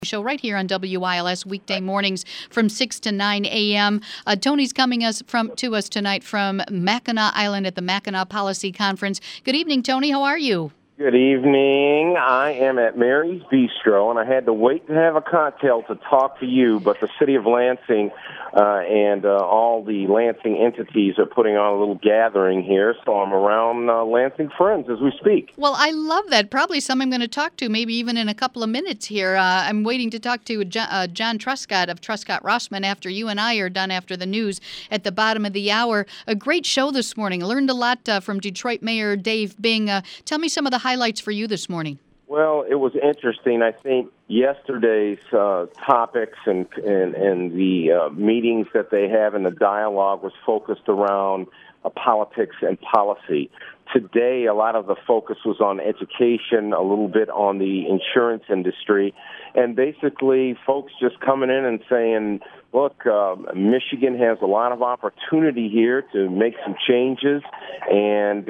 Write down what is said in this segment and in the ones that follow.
Show right here on WILS weekday mornings from 6 to 9 a.m. Tony's coming to us tonight from Mackinac Island at the Mackinac Policy Conference. Good evening, Tony. How are you? Good evening. I am at Mary's Bistro, and I had to wait to have a cocktail to talk to you, but the city of Lansing and all the Lansing entities are putting on a little gathering here, so I'm around Lansing friends as we speak. Well, I love that. Probably some I'm going to talk to, maybe even in a couple of minutes here. I'm waiting to talk to John Truscott of Truscott Rossman after you and I are done after the news at the bottom of the hour. A great show this morning. I learned a lot from Detroit Mayor Dave Bing. Tell me some of the highlights for you this morning. Well, it was interesting. I think yesterday's topics and the meetings that they have and the dialogue was focused around politics and policy. Today, a lot of the focus was on education, a little bit on the insurance industry, and basically folks just coming in and saying, look, Michigan has a lot of opportunity here to make some changes, and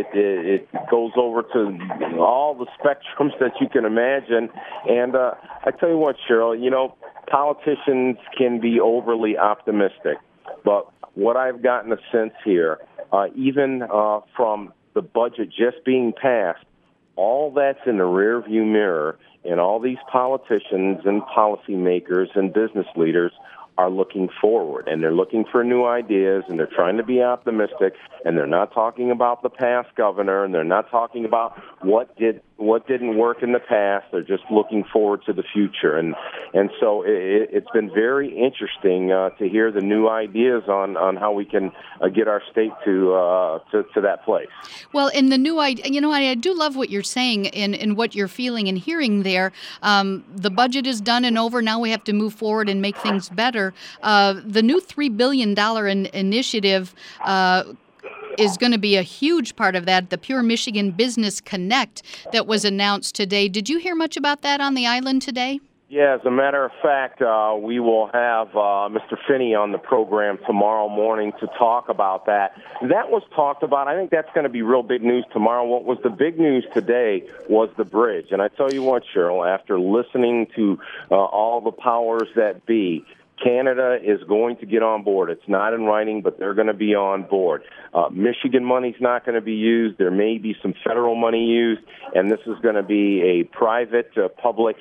it goes over to all the spectrums that you can imagine. And I tell you what, Cheryl, politicians can be overly optimistic, but what I've gotten a sense here, even from the budget just being passed, all that's in the rearview mirror, and all these politicians and policymakers and business leaders are looking forward, and they're looking for new ideas, and they're trying to be optimistic, and they're not talking about the past governor, and they're not talking about what didn't work in the past. They're just looking forward to the future, and so it's been very interesting to hear the new ideas on how we can get our state to that place. Well, in the new idea, I do love what you're saying and what you're feeling and hearing there. The budget is done and over. Now we have to move forward and make things better. The new $3 billion initiative is going to be a huge part of that, the Pure Michigan Business Connect that was announced today. Did you hear much about that on the island today? Yeah, as a matter of fact, we will have Mr. Finney on the program tomorrow morning to talk about that. That was talked about. I think that's going to be real big news tomorrow. What was the big news today was the bridge. And I tell you what, Cheryl, after listening to all the powers that be, Canada is going to get on board. It's not in writing, but they're going to be on board. Michigan money's not going to be used. There may be some federal money used, and this is going to be a private-public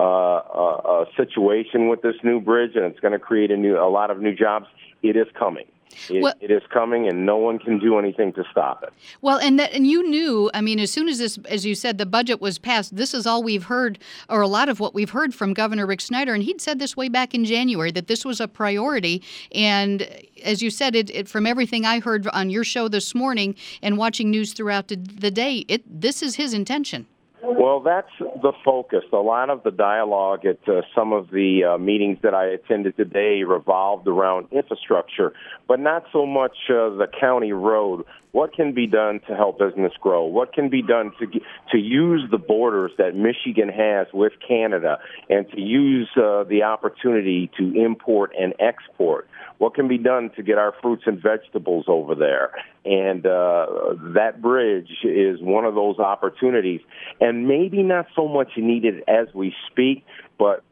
situation with this new bridge, and it's going to create a lot of new jobs. It is coming. It is coming, and no one can do anything to stop it. Well, and you knew, as soon as this, as you said, the budget was passed, this is all we've heard, or a lot of what we've heard from Governor Rick Snyder, and he'd said this way back in January, that this was a priority. And as you said, from everything I heard on your show this morning and watching news throughout the day, this is his intention. Well, that's the focus. A lot of the dialogue at some of the meetings that I attended today revolved around infrastructure, but not so much the county road. What can be done to help business grow? What can be done to use the borders that Michigan has with Canada and to use the opportunity to import and export? What can be done to get our fruits and vegetables over there? And that bridge is one of those opportunities, and maybe not so much needed as we speak, but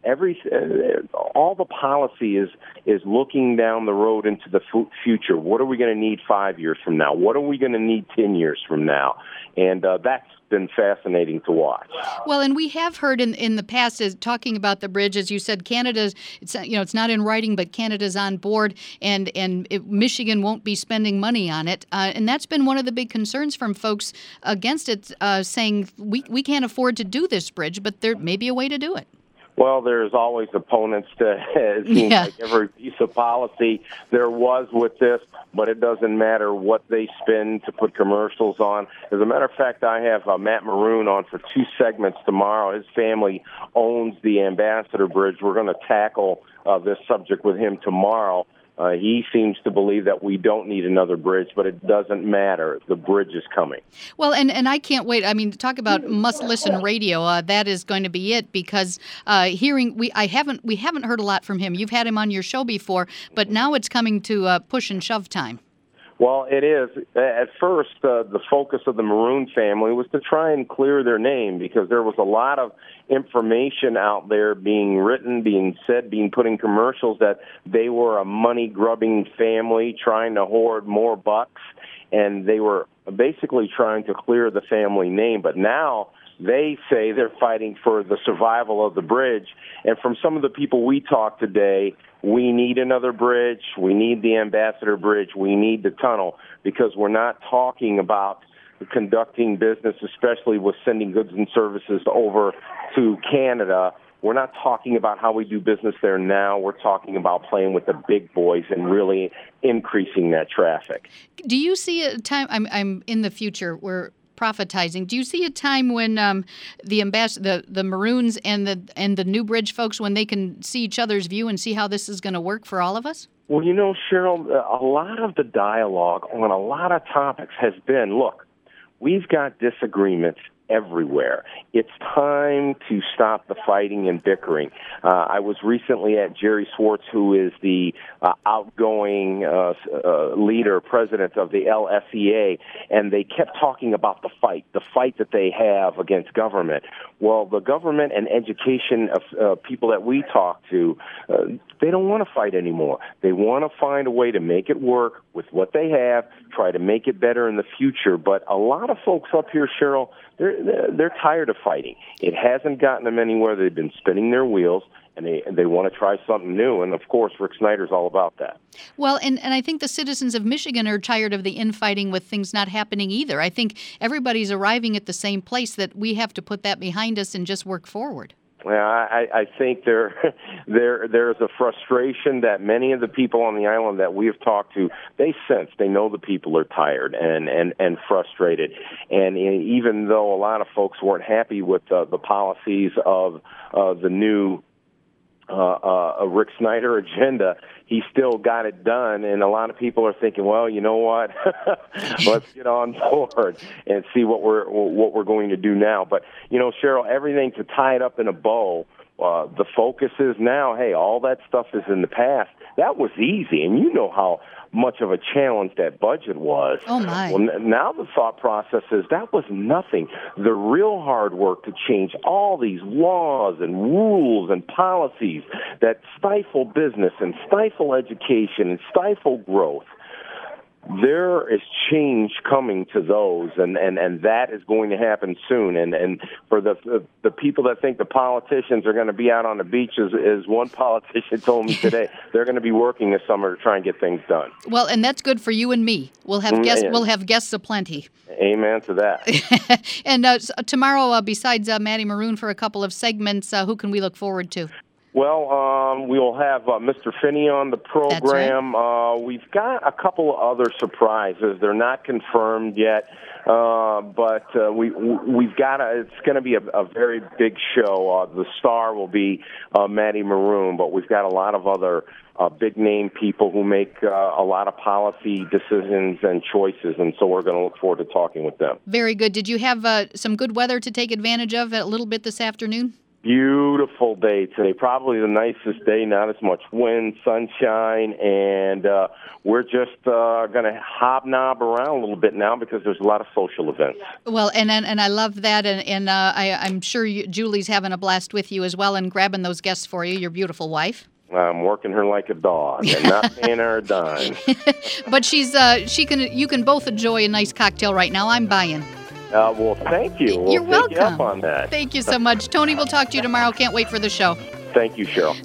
all the policy is looking down the road into the future. What are we going to need 5 years from now? What are we going to need 10 years from now? And that's been fascinating to watch. Well, and we have heard in the past, talking about the bridge, as you said, Canada's, it's not in writing, but Canada's on board, and Michigan won't be spending money on it. And that's been one of the big concerns from folks against it, saying we can't afford to do this bridge, but there may be a way to do it. Well, there's always opponents to it seems like every piece of policy there was with this, but it doesn't matter what they spend to put commercials on. As a matter of fact, I have Matt Maroon on for 2 segments tomorrow. His family owns the Ambassador Bridge. We're going to tackle this subject with him tomorrow. He seems to believe that we don't need another bridge, but it doesn't matter. The bridge is coming. Well, and I can't wait. Talk about must-listen radio. That is going to be it, because we haven't heard a lot from him. You've had him on your show before, but now it's coming to push and shove time. Well, it is. At first, the focus of the Maroon family was to try and clear their name because there was a lot of information out there being written, being said, being put in commercials that they were a money-grubbing family trying to hoard more bucks, and they were basically trying to clear the family name. But now they say they're fighting for the survival of the bridge. And from some of the people we talked today, we need another bridge. We need the Ambassador Bridge. We need the tunnel because we're not talking about conducting business, especially with sending goods and services over to Canada. We're not talking about how we do business there now. We're talking about playing with the big boys and really increasing that traffic. Do you see a time, I'm in the future, we're prophetizing. Do you see a time when the Maroons and the New Bridge folks, when they can see each other's view and see how this is going to work for all of us? Well, you know, Cheryl, a lot of the dialogue on a lot of topics has been, look, we've got disagreements everywhere. It's time to stop the fighting and bickering. I was recently at Jerry Swartz, who is the outgoing leader, president of the LSEA, and they kept talking about the fight that they have against government. Well, the government and education of people that we talk to, they don't want to fight anymore. They want to find a way to make it work with what they have, try to make it better in the future. But a lot of folks up here, Cheryl, they're tired of fighting. It hasn't gotten them anywhere. They've been spinning their wheels, and they want to try something new. And, of course, Rick Snyder's all about that. Well, and I think the citizens of Michigan are tired of the infighting with things not happening either. I think everybody's arriving at the same place, that we have to put that behind us and just work forward. Well, I think there's a frustration that many of the people on the island that we have talked to, they know the people are tired and frustrated. And even though a lot of folks weren't happy with the policies of the new Rick Snyder agenda, he still got it done, and a lot of people are thinking, well, you know what, let's get on board and see what we're going to do now. But, you know, Cheryl, everything to tie it up in a bow, the focus is now, hey, all that stuff is in the past. That was easy, and you know how much of a challenge that budget was. Oh, my. Well, now the thought process is that was nothing. The real hard work to change all these laws and rules and policies that stifle business and stifle education and stifle growth, there is change coming to those, and that is going to happen soon. And for the people that think the politicians are going to be out on the beaches, as one politician told me today, they're going to be working this summer to try and get things done. Well, and that's good for you and me. We'll have guests. We'll have guests aplenty. Amen to that. And tomorrow, besides Maddie Maroon for a couple of segments, who can we look forward to? Well, we will have Mr. Finney on the program. That's right. We've got a couple of other surprises. They're not confirmed yet, but we've got it's going to be a very big show. The star will be Maddie Maroon, but we've got a lot of other big-name people who make a lot of policy decisions and choices, and so we're going to look forward to talking with them. Very good. Did you have some good weather to take advantage of a little bit this afternoon? Beautiful day today, probably the nicest day, not as much wind, sunshine, and we're just going to hobnob around a little bit now because there's a lot of social events. Well, and I love that, and I'm sure Julie's having a blast with you as well and grabbing those guests for you, your beautiful wife. I'm working her like a dog and not paying her a dime. But you can both enjoy a nice cocktail right now. I'm buying. Well, thank you. You're welcome. Take you up on that. Thank you so much. Tony, we'll talk to you tomorrow. Can't wait for the show. Thank you, Cheryl.